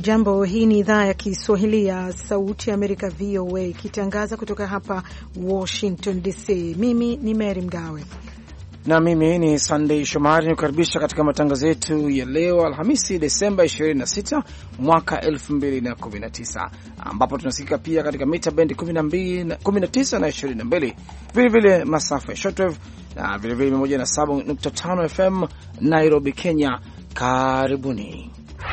Hujambo, hii ni idhaa ya Kiswahili ya Sauti ya Amerika, VOA, ikitangaza kutoka hapa Washington DC. Mimi ni Mary Mgawe na mimi ni Sunday Shomari, nikukaribisha katika matangazo yetu ya leo Alhamisi Desemba 26 mwaka 2019, ambapo tunasikika pia katika mita bendi 19 na 22, vilevile masafa ya shortwave na vilevile 107.5 FM Nairobi, Kenya. Karibuni.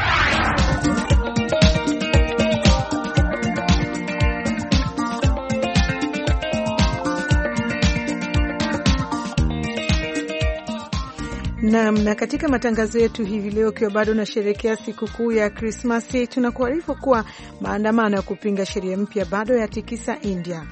Na katika matangazo yetu hivi leo, ikiwa bado nasherehekea sikukuu ya Krismasi, tunakuarifu kuwa maandamano ya kupinga sheria mpya bado yatikisa India.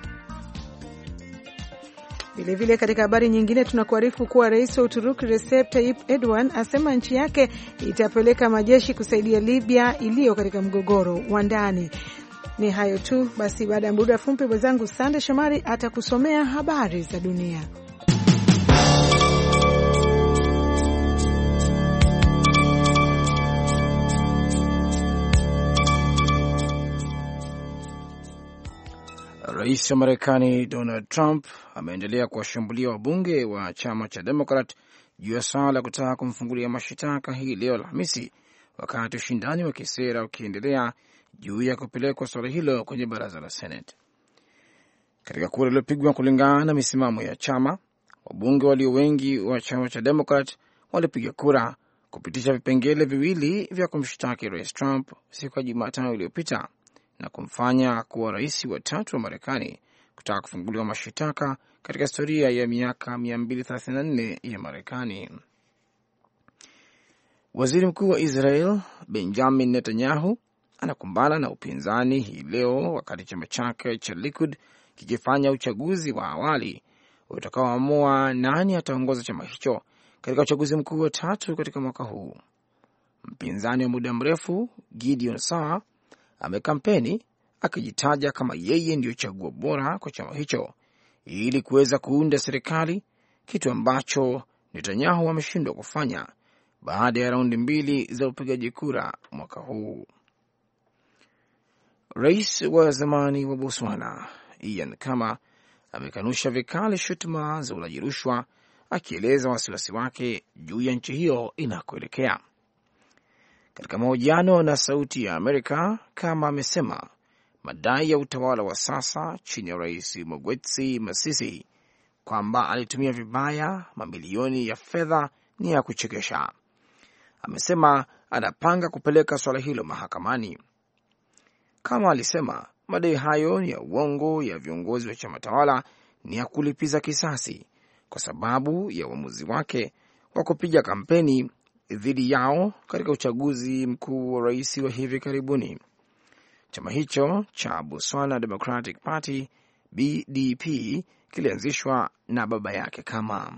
Vilevile katika habari nyingine tunakuarifu kuwa rais wa Uturuki Recep Tayyip Erdogan asema nchi yake itapeleka majeshi kusaidia Libya iliyo katika mgogoro wa ndani. Ni hayo tu basi, baada ya muda mfupi mwenzangu Sande Shomari atakusomea habari za dunia. Rais wa Marekani Donald Trump ameendelea kuwashambulia wabunge wa chama cha Demokrat juu ya swala la kutaka kumfungulia mashitaka hii leo Alhamisi, wakati ushindani wa kisera ukiendelea juu ya kupelekwa swala hilo kwenye baraza la Senate. Katika kura iliyopigwa kulingana na misimamo ya chama, wabunge walio wengi wa chama cha Demokrat walipiga kura kupitisha vipengele viwili vya kumshtaki Rais Trump siku ya Jumatano iliyopita na kumfanya kuwa rais wa tatu wa Marekani kutaka kufunguliwa mashitaka katika historia ya miaka 234 ya Marekani. Waziri Mkuu wa Israel Benjamin Netanyahu anakumbana na upinzani hii leo wakati chama chake cha Likud kikifanya uchaguzi wa awali utakaoamua nani ataongoza chama hicho katika uchaguzi mkuu wa tatu katika mwaka huu. Mpinzani wa muda mrefu Gideon Saar amekampeni akijitaja kama yeye ndiyo chaguo bora kwa chama hicho ili kuweza kuunda serikali, kitu ambacho Netanyahu ameshindwa kufanya baada ya raundi mbili za upigaji kura mwaka huu. Rais wa zamani wa Botswana Ian Khama amekanusha vikali shutuma za ulaji rushwa, akieleza wasiwasi wake juu ya nchi hiyo inakoelekea. Katika mahojiano na Sauti ya Amerika, Khama amesema madai ya utawala wa sasa chini ya Rais Mogwetsi Masisi kwamba alitumia vibaya mamilioni ya fedha ni ya kuchekesha. Amesema anapanga kupeleka swala hilo mahakamani. Khama alisema madai hayo ni ya uongo ya viongozi wa chama tawala, ni ya kulipiza kisasi kwa sababu ya uamuzi wake wa kupiga kampeni dhidi yao katika uchaguzi mkuu wa rais wa hivi karibuni. Chama hicho cha Botswana Democratic Party BDP kilianzishwa na baba yake Khama.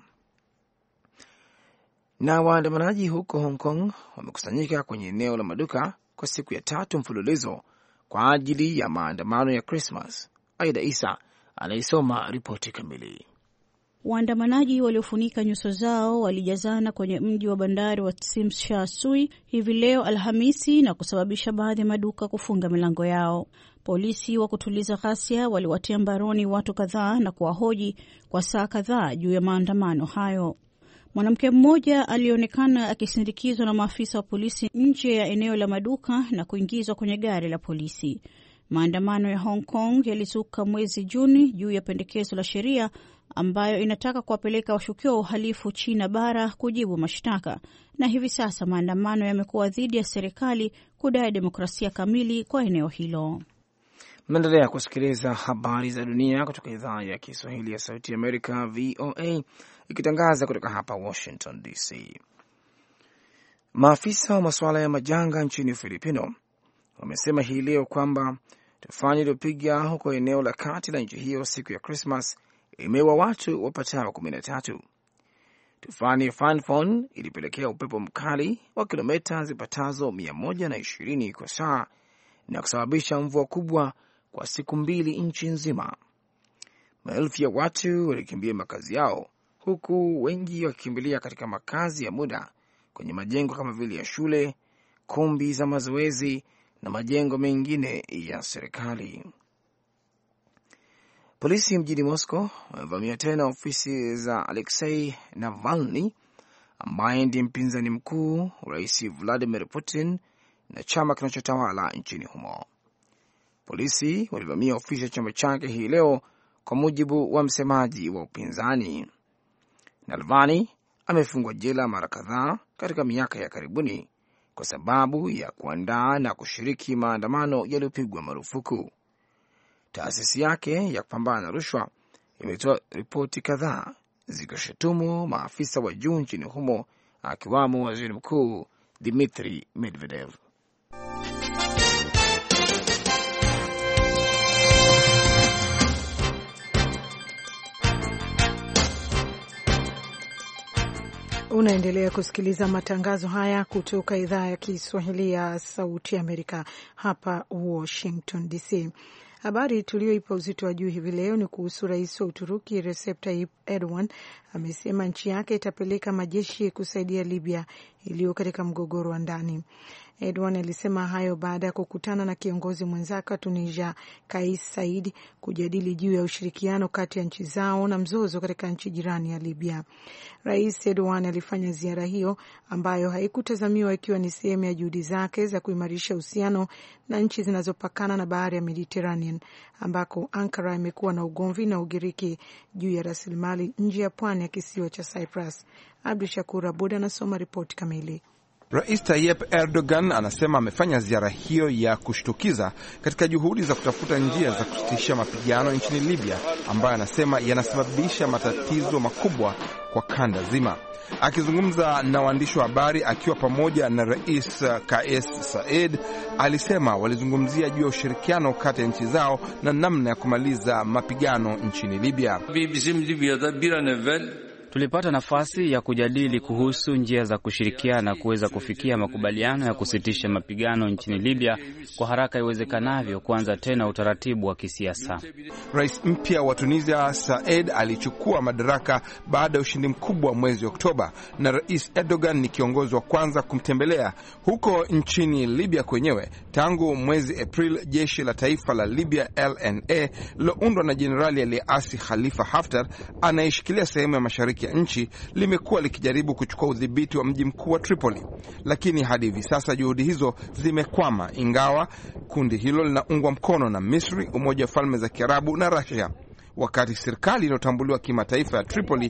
Na waandamanaji huko Hong Kong wamekusanyika kwenye eneo la maduka kwa siku ya tatu mfululizo kwa ajili ya maandamano ya Christmas. Aida Isa anaisoma ripoti kamili. Waandamanaji waliofunika nyuso zao walijazana kwenye mji wa bandari wa Tsim Sha Tsui hivi leo Alhamisi na kusababisha baadhi ya maduka kufunga milango yao. Polisi wa kutuliza ghasia waliwatia mbaroni watu kadhaa na kuwahoji kwa saa kadhaa juu ya maandamano hayo. Mwanamke mmoja alionekana akisindikizwa na maafisa wa polisi nje ya eneo la maduka na kuingizwa kwenye gari la polisi. Maandamano ya Hong Kong yalizuka mwezi Juni juu ya pendekezo la sheria ambayo inataka kuwapeleka washukiwa wa uhalifu China bara kujibu mashtaka, na hivi sasa maandamano yamekuwa dhidi ya serikali kudai demokrasia kamili kwa eneo hilo. Mnaendelea kusikiliza habari za dunia kutoka idhaa ya Kiswahili ya Sauti ya Amerika, VOA, ikitangaza kutoka hapa Washington DC. Maafisa wa masuala ya majanga nchini Filipino wamesema hii leo kwamba tufani iliyopiga huko eneo la kati la nchi hiyo siku ya Christmas imeua watu wapatao 13. Tufani Phanphon ilipelekea upepo mkali wa kilomita zipatazo 120 kwa saa na kusababisha mvua kubwa kwa siku mbili nchi nzima. Maelfu ya watu walikimbia makazi yao, huku wengi wakikimbilia katika makazi ya muda kwenye majengo kama vile ya shule, kumbi za mazoezi na majengo mengine ya serikali. Polisi mjini Moscow wamevamia tena ofisi za Alexei Navalny ambaye ndiye mpinzani mkuu Rais Vladimir Putin na chama kinachotawala nchini humo. Polisi walivamia ofisi ya chama chake hii leo, kwa mujibu wa msemaji wa upinzani. Navalny amefungwa jela mara kadhaa katika miaka ya karibuni kwa sababu ya kuandaa na kushiriki maandamano yaliyopigwa marufuku. Taasisi yake ya kupambana na rushwa imetoa ripoti kadhaa zikishutumu maafisa wa juu nchini humo, akiwamo waziri mkuu Dmitry Medvedev. Unaendelea kusikiliza matangazo haya kutoka idhaa ya Kiswahili ya Sauti Amerika hapa Washington DC. Habari tuliyoipa uzito wa juu hivi leo ni kuhusu rais wa Uturuki Recep Tayyip Erdogan amesema nchi yake itapeleka majeshi kusaidia Libya iliyo katika mgogoro wa ndani. Erdogan alisema hayo baada ya kukutana na kiongozi mwenzake wa Tunisia Kais Saied kujadili juu ya ushirikiano kati ya nchi zao na mzozo katika nchi jirani ya Libya. Rais Erdogan alifanya ziara hiyo ambayo haikutazamiwa ikiwa ni sehemu ya juhudi zake za kuimarisha uhusiano na nchi zinazopakana na bahari ya Mediterranean, ambako Ankara imekuwa na ugomvi na Ugiriki juu ya rasilimali nje ya pwani ya kisiwa cha Cyprus. Abdu Shakur Abud anasoma ripoti kamili. Rais Tayyip Erdogan anasema amefanya ziara hiyo ya kushtukiza katika juhudi za kutafuta njia za kusitisha mapigano nchini Libya ambayo anasema yanasababisha matatizo makubwa kwa kanda zima. Akizungumza na waandishi wa habari akiwa pamoja na Rais Kais Saied, alisema walizungumzia juu ya ushirikiano kati ya nchi zao na namna ya kumaliza mapigano nchini Libya. Tulipata nafasi ya kujadili kuhusu njia za kushirikiana kuweza kufikia makubaliano ya kusitisha mapigano nchini Libya kwa haraka iwezekanavyo, kuanza tena utaratibu wa kisiasa. Rais mpya wa Tunisia Said alichukua madaraka baada ya ushindi mkubwa mwezi Oktoba, na Rais Erdogan ni kiongozi wa kwanza kumtembelea huko nchini Libya kwenyewe tangu mwezi April. Jeshi la taifa la Libya LNA liloundwa na jenerali aliyeasi Khalifa Haftar anayeshikilia sehemu ya mashariki ya nchi limekuwa likijaribu kuchukua udhibiti wa mji mkuu wa Tripoli, lakini hadi hivi sasa juhudi hizo zimekwama, ingawa kundi hilo linaungwa mkono na Misri, Umoja wa Falme za Kiarabu na Russia, wakati serikali iliyotambuliwa kimataifa ya Tripoli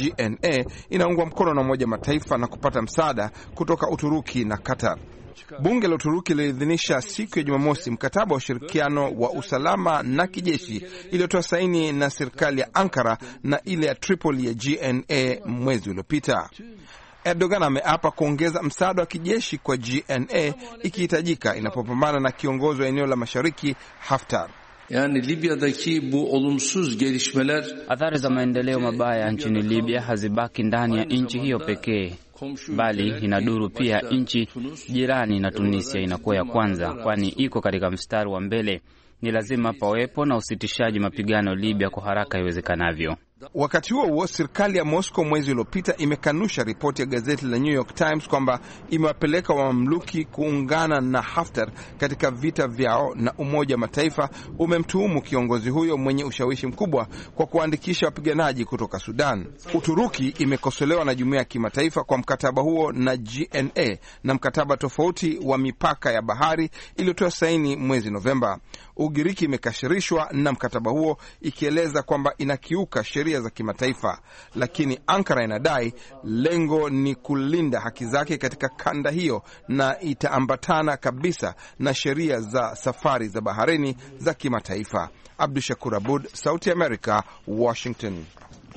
GNA inaungwa mkono na Umoja Mataifa na kupata msaada kutoka Uturuki na Qatar. Bunge la Uturuki liliidhinisha siku ya Jumamosi mkataba wa ushirikiano wa usalama na kijeshi iliyotoa saini na serikali ya Ankara na ile ya Tripoli ya GNA mwezi uliopita. Erdogan ameapa kuongeza msaada wa kijeshi kwa GNA ikihitajika inapopambana na kiongozi wa eneo la Mashariki Haftar. Yani Libya'daki bu olumsuz gelişmeler, athari za maendeleo mabaya nchini Libya hazibaki ndani ya nchi hiyo pekee, bali inaduru pia nchi jirani, na Tunisia inakuwa ya kwanza kwani iko katika mstari wa mbele. Ni lazima pawepo na usitishaji mapigano Libya kwa haraka iwezekanavyo. Wakati huo huo, serikali ya Moscow mwezi uliopita imekanusha ripoti ya gazeti la New York Times kwamba imewapeleka wamamluki kuungana na Haftar katika vita vyao, na Umoja wa Mataifa umemtuhumu kiongozi huyo mwenye ushawishi mkubwa kwa kuandikisha wapiganaji kutoka Sudan. Uturuki imekosolewa na jumuiya ya kimataifa kwa mkataba huo na GNA na mkataba tofauti wa mipaka ya bahari iliyotoa saini mwezi Novemba. Ugiriki imekashirishwa na mkataba huo ikieleza kwamba inakiuka sheria za kimataifa, lakini Ankara inadai lengo ni kulinda haki zake katika kanda hiyo na itaambatana kabisa na sheria za safari za baharini za kimataifa. Abdu Shakur Abud, Sauti America, Washington.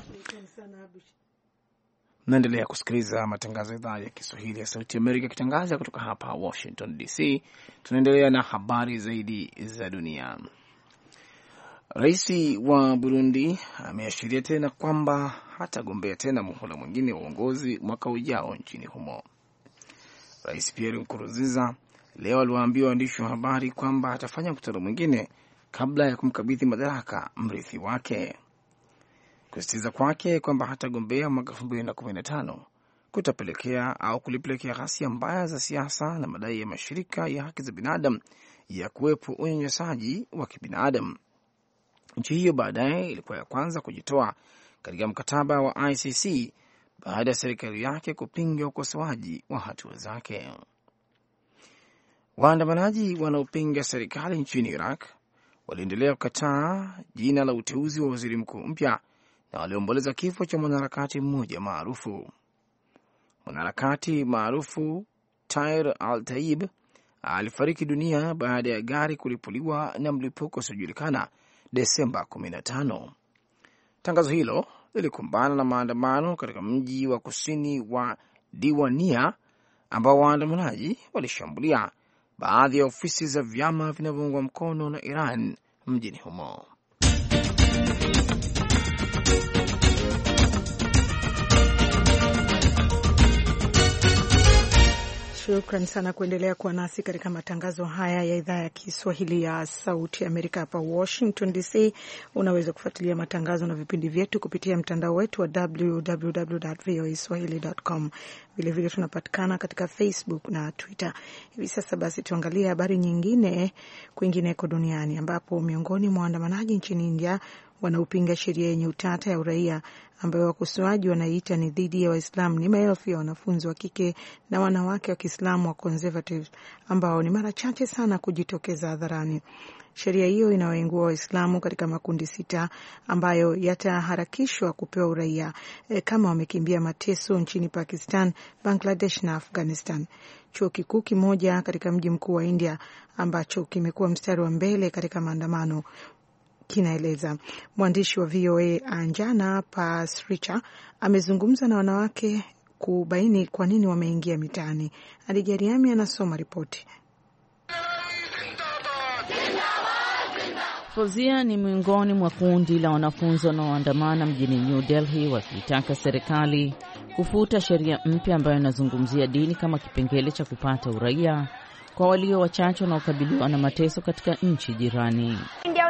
Naendelea kusikiliza matangazo ya idhaa ya Kiswahili ya Sauti Amerika ikitangaza kutoka hapa Washington DC. Tunaendelea na habari zaidi za dunia. Rais wa Burundi ameashiria tena kwamba hatagombea tena muhula mwingine wa uongozi mwaka ujao nchini humo. Rais Pierre Nkurunziza leo aliwaambia waandishi wa habari kwamba atafanya mkutano mwingine kabla ya kumkabidhi madaraka mrithi wake. Kusisitiza kwake kwamba hatagombea mwaka 2015 kutapelekea au kulipelekea ghasia mbaya za siasa na madai ya mashirika ya haki za binadamu ya kuwepo unyanyasaji wa kibinadamu. Nchi hiyo baadaye ilikuwa ya kwanza kujitoa katika mkataba wa ICC baada ya serikali yake kupinga ukosoaji wa hatua zake. Waandamanaji wanaopinga serikali nchini Iraq waliendelea kukataa jina la uteuzi wa waziri mkuu mpya na waliomboleza kifo cha mwanaharakati mmoja maarufu. Mwanaharakati maarufu Tair al-Taib alifariki dunia baada ya gari kulipuliwa na mlipuko usiojulikana Desemba 15. Tangazo hilo lilikumbana na maandamano katika mji wa kusini wa Diwania ambao waandamanaji walishambulia baadhi ya ofisi za vyama vinavyoungwa mkono na Iran mjini humo. Shukran sana kuendelea kuwa nasi katika matangazo haya ya idhaa ya Kiswahili ya Sauti Amerika hapa Washington DC. Unaweza kufuatilia matangazo na vipindi vyetu kupitia mtandao wetu wa www.voaswahili.com. Vilevile tunapatikana katika Facebook na Twitter. Hivi sasa basi tuangalie habari nyingine kwingineko duniani, ambapo miongoni mwa waandamanaji nchini India wanaopinga sheria yenye utata ya uraia ambayo wakosoaji wanaita ni dhidi ya Waislamu ni maelfu ya wanafunzi wa kike na wanawake wa Kiislamu wa conservative ambao ni mara chache sana kujitokeza hadharani. Sheria hiyo inawaingua Waislamu katika makundi 6 ambayo yataharakishwa kupewa uraia kama wamekimbia mateso nchini Pakistan, Bangladesh na Afghanistan. Chuo kikuu kimoja katika mji mkuu wa India ambacho kimekuwa mstari wa mbele katika maandamano kinaeleza. Mwandishi wa VOA Anjana Pasricha amezungumza na wanawake kubaini kwa nini wameingia mitaani. Alijariami anasoma ripoti. Fozia ni miongoni mwa kundi la wanafunzi wanaoandamana mjini New Delhi wakitaka serikali kufuta sheria mpya ambayo inazungumzia dini kama kipengele cha kupata uraia kwa walio wachache wanaokabiliwa na mateso katika nchi jirani.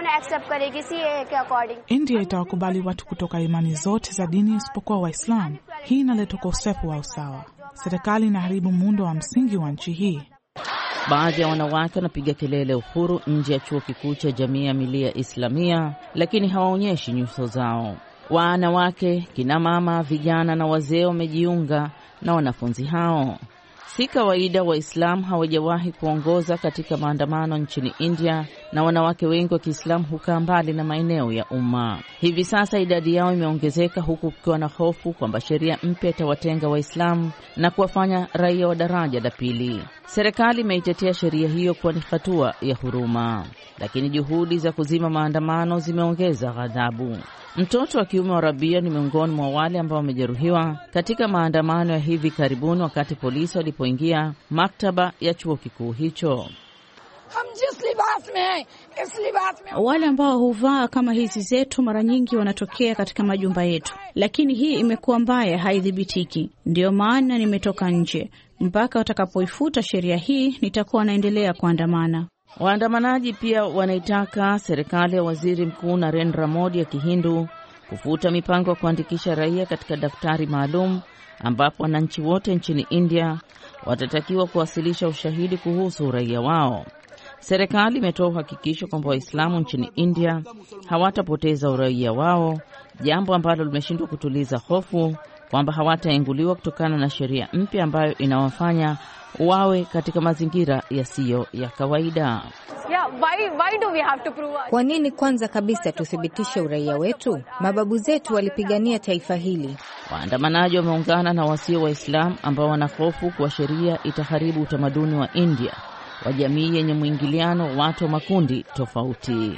India itawakubali watu kutoka imani zote za dini isipokuwa Waislamu. Hii inaleta ukosefu wa usawa. Serikali inaharibu muundo wa msingi wa nchi hii. Baadhi ya wanawake wanapiga kelele uhuru nje ya chuo kikuu cha Jamia Millia Islamia, lakini hawaonyeshi nyuso zao. Wanawake, kina mama, vijana na wazee wamejiunga na wanafunzi hao. Si kawaida Waislamu hawajawahi kuongoza katika maandamano nchini India, na wanawake wengi wa Kiislamu hukaa mbali na maeneo ya umma. Hivi sasa idadi yao imeongezeka, huku kukiwa na hofu kwamba sheria mpya itawatenga Waislamu na kuwafanya raia wa daraja la pili. Serikali imeitetea sheria hiyo kuwa ni hatua ya huruma, lakini juhudi za kuzima maandamano zimeongeza ghadhabu. Mtoto wa kiume wa Rabia ni miongoni mwa wale ambao wamejeruhiwa katika maandamano ya hivi karibuni wakati polisi walipoingia maktaba ya chuo kikuu hicho. Wale ambao huvaa kama hizi zetu mara nyingi wanatokea katika majumba yetu, lakini hii imekuwa mbaya, haidhibitiki. Ndio maana nimetoka nje. Mpaka watakapoifuta sheria hii nitakuwa naendelea kuandamana. Waandamanaji pia wanaitaka serikali ya Waziri Mkuu Narendra Modi ya Kihindu kufuta mipango ya kuandikisha raia katika daftari maalum ambapo wananchi wote nchini India watatakiwa kuwasilisha ushahidi kuhusu uraia wao. Serikali imetoa uhakikisho kwamba Waislamu nchini India hawatapoteza uraia wao, jambo ambalo limeshindwa kutuliza hofu kwamba hawatainguliwa kutokana na sheria mpya ambayo inawafanya wawe katika mazingira yasiyo ya kawaida. Kwa nini kwanza kabisa tuthibitishe uraia wetu? Mababu zetu walipigania taifa hili. Waandamanaji wameungana na wasio Waislamu ambao wanahofu kuwa sheria itaharibu utamaduni wa India wa jamii yenye mwingiliano watu wa makundi tofauti.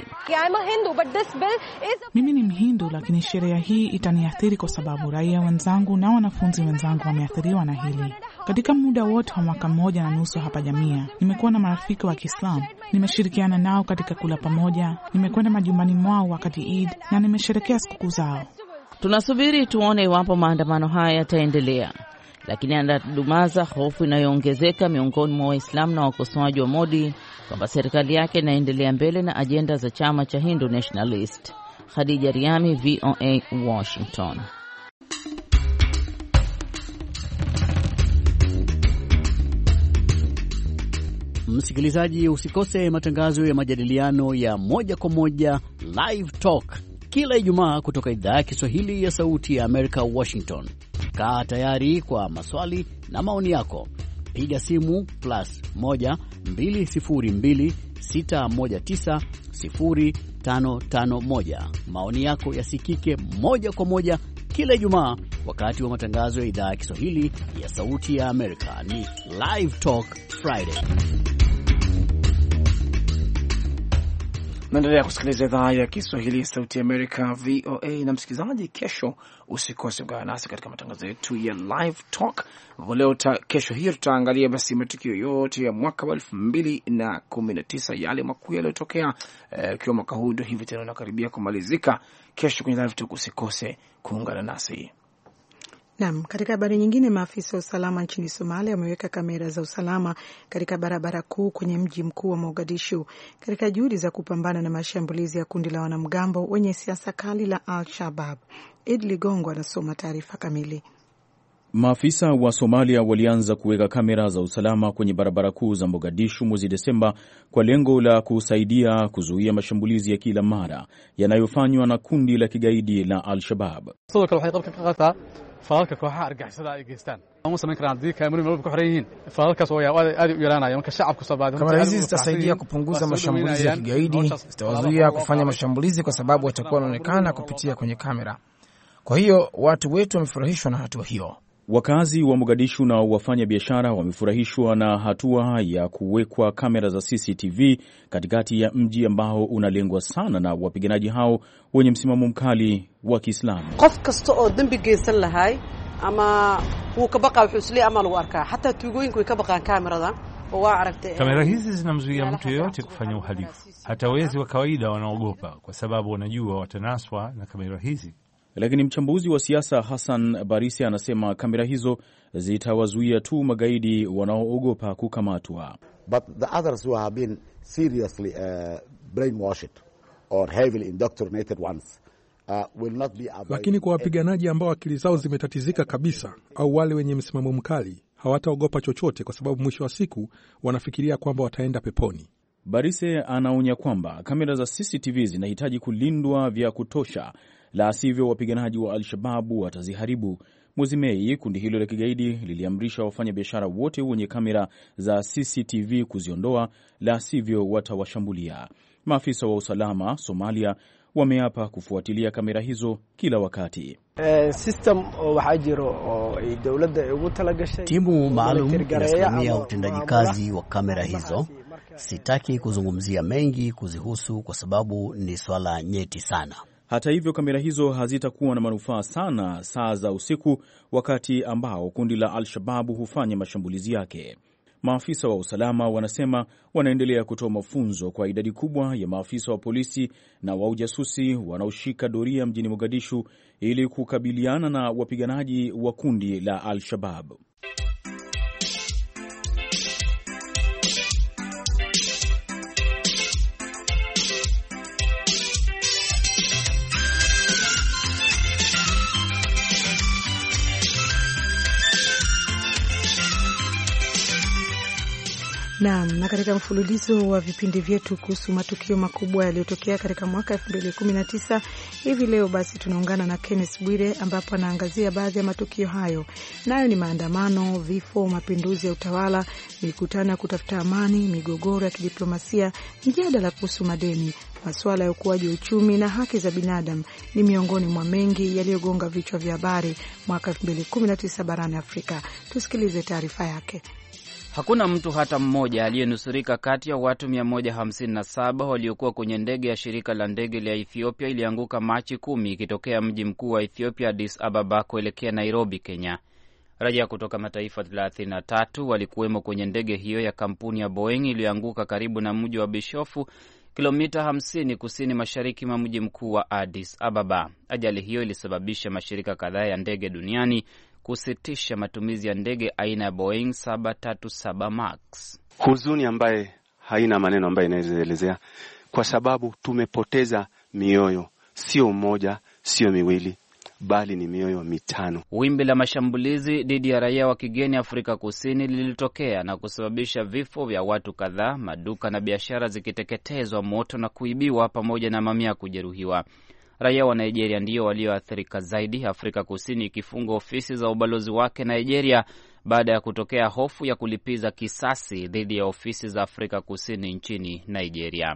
Mimi ni Mhindu, lakini sheria hii itaniathiri kwa sababu raia wenzangu na wanafunzi wenzangu wameathiriwa na hili. Katika muda wote wa mwaka 1.5 hapa Jamia, nimekuwa na marafiki wa Kiislamu. Nimeshirikiana nao katika kula pamoja, nimekwenda majumbani mwao wakati Eid na nimesherehekea sikukuu zao. Tunasubiri tuone iwapo maandamano haya yataendelea, lakini anadumaza hofu inayoongezeka miongoni mwa Waislamu na wakosoaji wa Modi kwamba serikali yake inaendelea mbele na ajenda za chama cha Hindu Nationalist. Khadija Riami, VOA, Washington. Msikilizaji, usikose matangazo ya majadiliano ya moja kwa moja Live Talk kila Ijumaa kutoka idhaa ya Kiswahili ya Sauti ya Amerika, Washington. Kaa tayari kwa maswali na maoni yako. Piga simu +1 202 619 0551. Maoni yako yasikike moja kwa moja kila Ijumaa wakati wa matangazo ya idhaa ya Kiswahili ya Sauti ya Amerika. Ni Live Talk Friday. Naendelea kusikiliza idhaa ya Kiswahili ya Sauti ya Amerika, VOA. Na msikilizaji, kesho usikose kuungana nasi katika matangazo yetu ya Live Talk. Leo kesho hiyo tutaangalia basi matukio yote ya mwaka wa 2019, yale makuu yaliyotokea ikiwa mwaka huu ndio hivi tena unakaribia kumalizika. Kesho kwenye Live Talk usikose kuungana nasi. Naam, katika habari nyingine, maafisa wa usalama nchini Somalia wameweka kamera za usalama katika barabara kuu kwenye mji mkuu wa Mogadishu katika juhudi za kupambana na mashambulizi ya kundi la wanamgambo wenye siasa kali la Al-Shabaab. Ed Ligongo anasoma taarifa kamili. Maafisa wa Somalia walianza kuweka kamera za usalama kwenye barabara kuu za Mogadishu mwezi Desemba kwa lengo la kusaidia kuzuia mashambulizi ya kila mara yanayofanywa na kundi la kigaidi la Al-Shabaab. falalka kooxaha argagixisada ay geystaan ama samayn karaan hadii kaamilooyin walba ku xiran yihiin falalkaas oo aad u yaraanaya marka shacabku Soomaaliyeed. Kamera hizi zitasaidia kupunguza mashambulizi ya kigaidi, zitawazuia kufanya mashambulizi kwa sababu watakuwa wanaonekana kupitia kwenye kamera. Kwa hiyo watu wetu wamefurahishwa na hatua hiyo. Wakazi wa Mogadishu na wafanya biashara wamefurahishwa na hatua ya kuwekwa kamera za CCTV katikati ya mji ambao unalengwa sana na wapiganaji hao wenye msimamo mkali wa Kiislamu. Qof kasta oo dambi geysan lahay ama uu ka baqa wuxuu islee ama lagu arkaa hata tuugooyinku way ka baqaan kamerada. Kamera hizi zinamzuia mtu yeyote kufanya uhalifu. Hata wezi wa kawaida wanaogopa kwa sababu wanajua watanaswa na kamera hizi. Lakini mchambuzi wa siasa Hassan Barisi anasema kamera hizo zitawazuia tu magaidi wanaoogopa kukamatwa. But the others who have been seriously brainwashed or heavily indoctrinated ones will not be able. Lakini kwa wapiganaji ambao akili zao zimetatizika kabisa au wale wenye msimamo mkali hawataogopa chochote kwa sababu mwisho wa siku wanafikiria kwamba wataenda peponi. Barise anaonya kwamba kamera za CCTV zinahitaji kulindwa vya kutosha, la sivyo wapiganaji wa Al-Shababu wataziharibu. Mwezi Mei, kundi hilo la kigaidi liliamrisha wafanyabiashara wote wenye kamera za CCTV kuziondoa, la sivyo watawashambulia. Maafisa wa usalama Somalia wameapa kufuatilia kamera hizo kila wakati. Timu maalum inasimamia utendaji kazi wa kamera hizo. Sitaki kuzungumzia mengi kuzihusu kwa sababu ni swala nyeti sana. Hata hivyo, kamera hizo hazitakuwa na manufaa sana saa za usiku, wakati ambao kundi la Al-Shababu hufanya mashambulizi yake. Maafisa wa usalama wanasema wanaendelea kutoa mafunzo kwa idadi kubwa ya maafisa wa polisi na wa ujasusi wanaoshika doria mjini Mogadishu ili kukabiliana na wapiganaji wa kundi la Al-Shababu. Na katika mfululizo wa vipindi vyetu kuhusu matukio makubwa yaliyotokea katika mwaka 2019, hivi leo basi tunaungana na Kenneth Bwire ambapo anaangazia baadhi ya matukio hayo. Nayo ni maandamano, vifo, mapinduzi ya utawala, mikutano ya kutafuta amani, migogoro ya kidiplomasia, mjadala kuhusu madeni, masuala ya ukuaji wa uchumi na haki za binadamu ni miongoni mwa mengi yaliyogonga vichwa vya habari mwaka 2019 barani Afrika. Tusikilize taarifa yake. Hakuna mtu hata mmoja aliyenusurika kati ya watu 157 waliokuwa kwenye ndege ya shirika la ndege la Ethiopia ilianguka Machi 10 ikitokea mji mkuu wa Ethiopia Addis Ababa kuelekea Nairobi, Kenya. Raia kutoka mataifa 33 walikuwemo kwenye ndege hiyo ya kampuni ya Boeing iliyoanguka karibu na mji wa Bishofu, kilomita 50 kusini mashariki mwa mji mkuu wa Addis Ababa. Ajali hiyo ilisababisha mashirika kadhaa ya ndege duniani kusitisha matumizi ya ndege aina ya Boeing 737 Max. Huzuni ambaye haina maneno ambaye inaelezea, kwa sababu tumepoteza mioyo, sio mmoja, sio miwili, bali ni mioyo mitano. Wimbi la mashambulizi dhidi ya raia wa kigeni Afrika Kusini lilitokea na kusababisha vifo vya watu kadhaa, maduka na biashara zikiteketezwa moto na kuibiwa, pamoja na mamia kujeruhiwa. Raia wa Nigeria ndio walioathirika zaidi, Afrika Kusini ikifunga ofisi za ubalozi wake Nigeria baada ya kutokea hofu ya kulipiza kisasi dhidi ya ofisi za Afrika Kusini nchini Nigeria.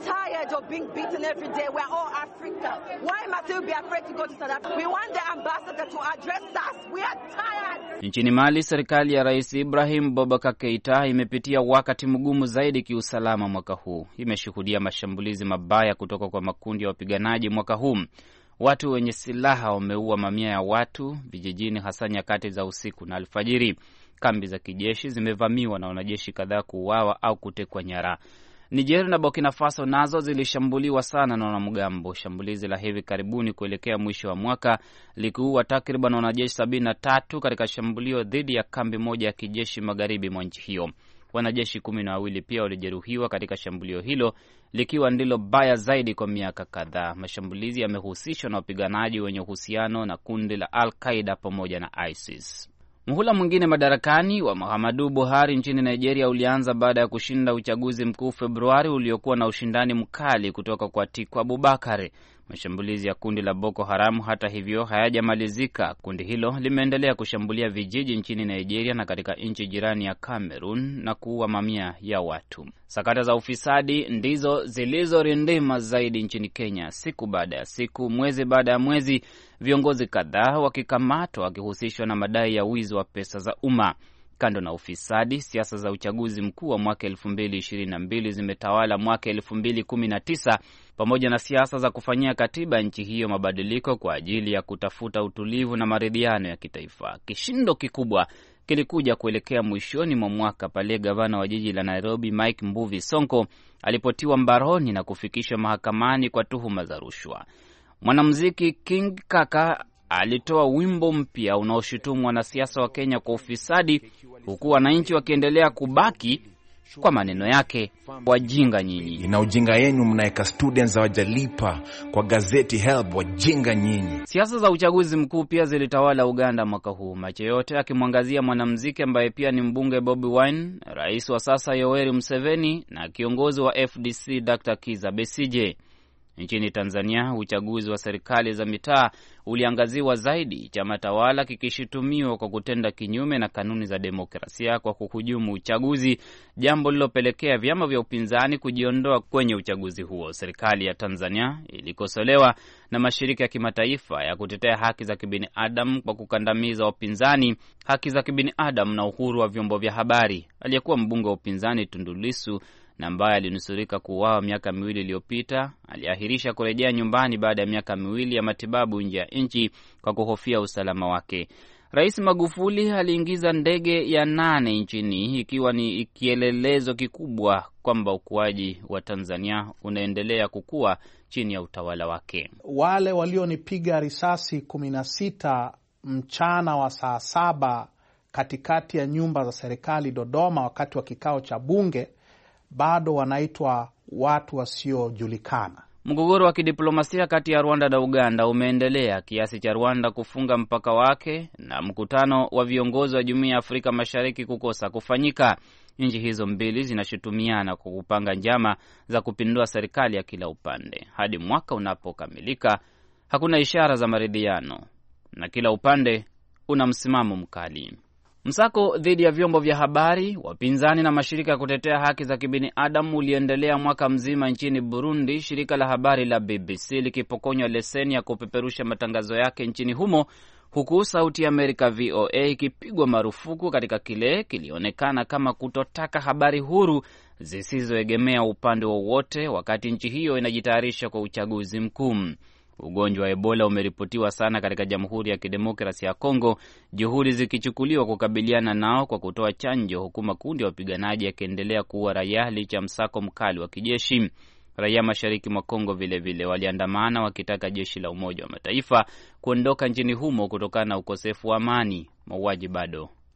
Nchini Mali, serikali ya Rais Ibrahim Boubacar Keita imepitia wakati mgumu zaidi kiusalama mwaka huu. Imeshuhudia mashambulizi mabaya kutoka kwa makundi ya wapiganaji mwaka huu. Watu wenye silaha wameua mamia ya watu vijijini, hasa nyakati za usiku na alfajiri. Kambi za kijeshi zimevamiwa na wanajeshi kadhaa kuuawa au kutekwa nyara. Nigeria na Burkina Faso nazo zilishambuliwa sana na wanamgambo. Shambulizi la hivi karibuni kuelekea mwisho wa mwaka likiua takriban wanajeshi 73 katika shambulio dhidi ya kambi moja ya kijeshi magharibi mwa nchi hiyo. Wanajeshi 12 pia walijeruhiwa katika shambulio hilo, likiwa ndilo baya zaidi kwa miaka kadhaa. Mashambulizi yamehusishwa na wapiganaji wenye uhusiano na kundi la Al-Qaeda pamoja na ISIS. Muhula mwingine madarakani wa Muhammadu Buhari nchini Nigeria ulianza baada ya kushinda uchaguzi mkuu Februari uliokuwa na ushindani mkali kutoka kwa Atiku Abubakar. Mashambulizi ya kundi la Boko Haram hata hivyo hayajamalizika. Kundi hilo limeendelea kushambulia vijiji nchini Nigeria na katika nchi jirani ya Cameroon na kuua mamia ya watu. Sakata za ufisadi ndizo zilizorindima zaidi nchini Kenya, siku baada ya siku, mwezi baada ya mwezi, viongozi kadhaa wakikamatwa wakihusishwa na madai ya wizi wa pesa za umma. Kando na ufisadi, siasa za uchaguzi mkuu wa mwaka 2022 zimetawala mwaka 2019 pamoja na siasa za kufanyia katiba nchi hiyo mabadiliko kwa ajili ya kutafuta utulivu na maridhiano ya kitaifa. Kishindo kikubwa kilikuja kuelekea mwishoni mwa mwaka pale gavana wa jiji la Nairobi Mike Mbuvi Sonko alipotiwa mbaroni na kufikishwa mahakamani kwa tuhuma za rushwa. Mwanamuziki King Kaka alitoa wimbo mpya unaoshutumu wanasiasa wa Kenya kwa ufisadi, huku wananchi wakiendelea kubaki, kwa maneno yake, wajinga nyinyi. Na ujinga yenu mnaeka students hawajalipa kwa gazeti Help, wajinga nyinyi. Siasa za uchaguzi mkuu pia zilitawala Uganda mwaka huu, macho yote akimwangazia mwanamuziki ambaye pia ni mbunge Bobi Wine, rais wa sasa Yoweri Museveni na kiongozi wa FDC Dr. Kizza Besigye. Nchini Tanzania, uchaguzi wa serikali za mitaa uliangaziwa zaidi, chama tawala kikishutumiwa kwa kutenda kinyume na kanuni za demokrasia kwa kuhujumu uchaguzi, jambo lilopelekea vyama vya upinzani kujiondoa kwenye uchaguzi huo. Serikali ya Tanzania ilikosolewa na mashirika ya kimataifa ya kutetea haki za kibinadamu kwa kukandamiza wapinzani, haki za kibinadamu na uhuru wa vyombo vya habari. Aliyekuwa mbunge wa upinzani Tundu Lissu na ambaye alinusurika kuuawa miaka miwili iliyopita aliahirisha kurejea nyumbani baada ya miaka miwili ya matibabu nje ya nchi kwa kuhofia usalama wake. Rais Magufuli aliingiza ndege ya 8 nchini, ikiwa ni kielelezo kikubwa kwamba ukuaji wa Tanzania unaendelea kukua chini ya utawala wake. Wale walionipiga risasi 16 mchana wa saa 7 katikati ya nyumba za serikali Dodoma wakati wa kikao cha bunge bado wanaitwa watu wasiojulikana. Mgogoro wa kidiplomasia kati ya Rwanda na Uganda umeendelea kiasi cha Rwanda kufunga mpaka wake na mkutano wa viongozi wa Jumuiya ya Afrika Mashariki kukosa kufanyika. Nchi hizo mbili zinashutumiana kwa kupanga njama za kupindua serikali ya kila upande. Hadi mwaka unapokamilika, hakuna ishara za maridhiano na kila upande una msimamo mkali. Msako dhidi ya vyombo vya habari, wapinzani na mashirika ya kutetea haki za kibinadamu uliendelea mwaka mzima nchini Burundi, shirika la habari la BBC likipokonywa leseni ya kupeperusha matangazo yake nchini humo, huku Sauti ya Amerika VOA ikipigwa marufuku katika kile kilionekana kama kutotaka habari huru zisizoegemea upande wowote wakati nchi hiyo inajitayarisha kwa uchaguzi mkuu. Ugonjwa wa Ebola umeripotiwa sana katika Jamhuri ya Kidemokrasia ya Kongo, juhudi zikichukuliwa kukabiliana nao kwa kutoa chanjo, huku makundi ya wapiganaji yakiendelea kuua raia licha msako mkali wa kijeshi. Raia mashariki mwa Kongo vile waliandamana wakitaka jeshi la Umoja wa Mataifa kuondoka nchini humo kutokana na ukosefu wa amani. Mauaji bado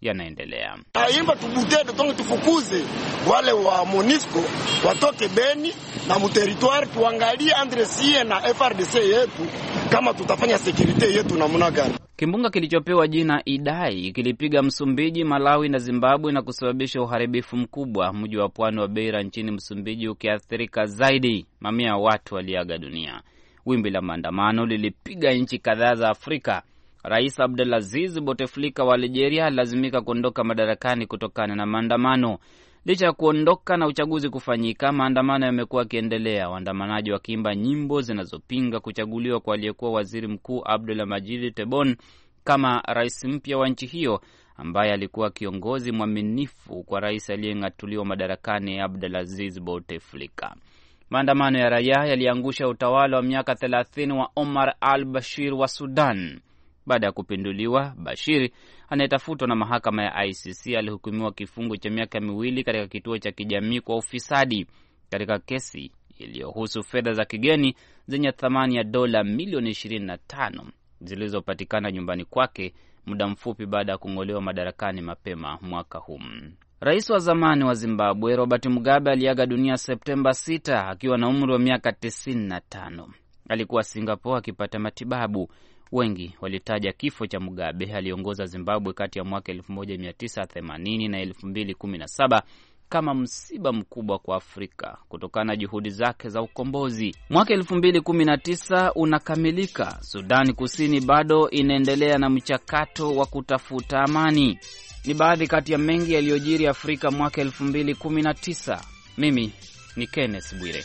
yanaendelea. Aimba tubutede tonge tufukuze wale wa MONUSCO watoke Beni na muteritoire, tuangalie Andresie na FRDC yetu kama tutafanya security yetu namna gani. Kimbunga kilichopewa jina Idai kilipiga Msumbiji, Malawi na Zimbabwe na kusababisha uharibifu mkubwa, mji wa pwani wa Beira nchini Msumbiji ukiathirika zaidi. Mamia ya watu waliaga dunia. Wimbi la maandamano lilipiga nchi kadhaa za Afrika. Rais Abdelaziz Bouteflika wa Algeria lazimika kuondoka madarakani kutokana na maandamano. Licha ya kuondoka na uchaguzi kufanyika, maandamano yamekuwa yakiendelea, waandamanaji wakiimba nyimbo zinazopinga kuchaguliwa kwa aliyekuwa waziri mkuu Abdelmadjid Tebboune kama rais mpya wa nchi hiyo, ambaye alikuwa kiongozi mwaminifu kwa rais aliyeng'atuliwa madarakani Abdelaziz Bouteflika. Maandamano ya raia yaliangusha utawala wa miaka 30 wa Omar al-Bashir wa Sudan. Baada ya kupinduliwa, Bashir anayetafutwa na mahakama ya ICC alihukumiwa kifungo cha miaka 2 katika kituo cha kijamii kwa ufisadi katika kesi iliyohusu fedha za kigeni zenye thamani ya dola milioni 25 zilizopatikana nyumbani kwake muda mfupi baada ya kung'olewa madarakani mapema mwaka huu. Rais wa zamani wa Zimbabwe Robert Mugabe aliaga dunia Septemba 6 akiwa na umri wa miaka 95. Alikuwa Singapore akipata matibabu. Wengi walitaja kifo cha Mugabe aliongoza Zimbabwe kati ya mwaka 1980 na 2017 kama msiba mkubwa kwa Afrika kutokana na juhudi zake za ukombozi. Mwaka 2019 unakamilika. Sudan Kusini bado inaendelea na mchakato wa kutafuta amani. Ni baadhi kati ya mengi yaliyojiri Afrika mwaka 2019. Mimi ni Kenneth Bwire.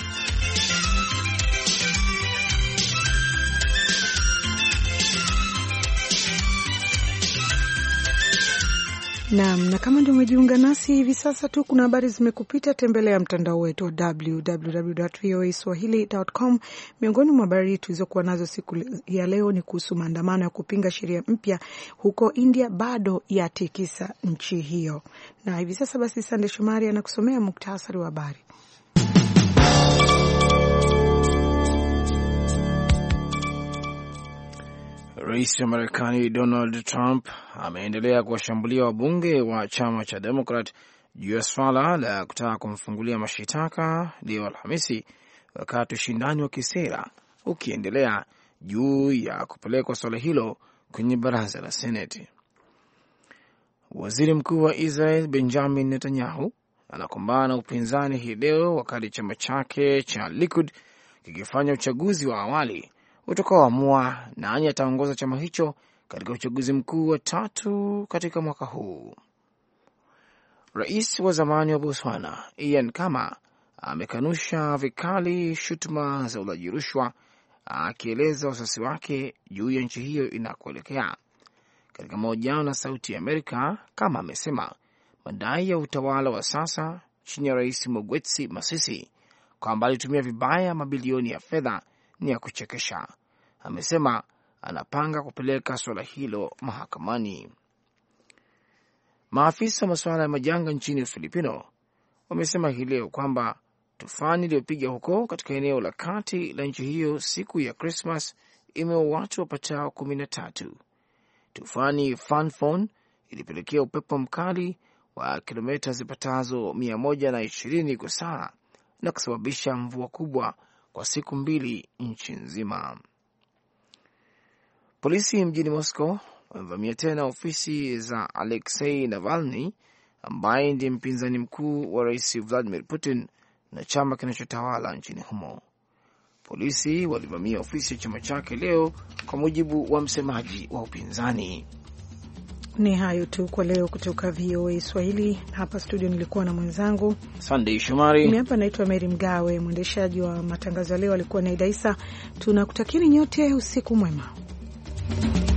Naam, na kama ndio umejiunga nasi hivi sasa tu, kuna habari zimekupita, tembelea mtandao wetu www.voaswahili.com. Miongoni mwa habari tulizokuwa nazo siku ya leo ni kuhusu maandamano ya kupinga sheria mpya huko India bado yatikisa nchi hiyo. Na hivi sasa basi Sande Shomari anakusomea muktasari wa habari. Rais wa Marekani Donald Trump ameendelea kuwashambulia wabunge wa chama cha Democrat juu ya swala la kutaka kumfungulia mashitaka leo Alhamisi, wakati ushindani wa kisera ukiendelea juu ya kupelekwa swala hilo kwenye baraza la Seneti. Waziri Mkuu wa Israel Benjamin Netanyahu anakumbana na upinzani hii leo wakati chama chake cha Likud kikifanya uchaguzi wa awali utakaoamua nani ataongoza chama hicho katika uchaguzi mkuu wa 3 katika mwaka huu. Rais wa zamani wa Botswana Ian Khama amekanusha vikali shutuma za ulaji rushwa, akieleza wasiwasi wake juu ya nchi hiyo inakoelekea. Katika mahojiano na Sauti ya Amerika, Khama amesema madai ya utawala wa sasa chini ya Rais Mogwetsi Masisi kwamba alitumia vibaya mabilioni ya fedha ni ya kuchekesha. Amesema anapanga kupeleka swala hilo mahakamani. Maafisa wa masuala ya majanga nchini Ufilipino wamesema hii leo kwamba tufani iliyopiga huko katika eneo la kati la nchi hiyo siku ya Krismas imeua watu wapatao 13. Tufani Phanphone ilipelekea upepo mkali wa kilomita zipatazo 120 kwa saa na kusababisha mvua kubwa kwa siku 2 nchi nzima. Polisi mjini Moscow wamevamia tena ofisi za Alexei Navalny ambaye ndiye mpinzani mkuu wa Rais Vladimir Putin na chama kinachotawala nchini humo. Polisi walivamia ofisi ya chama chake leo, kwa mujibu wa msemaji wa upinzani. Ni hayo tu kwa leo kutoka VOA Swahili. Hapa studio nilikuwa na mwenzangu Sunday Shomari. Mimi hapa naitwa Mary Mgawe, mwendeshaji wa matangazo leo alikuwa Naida Isa. Tunakutakieni nyote usiku mwema.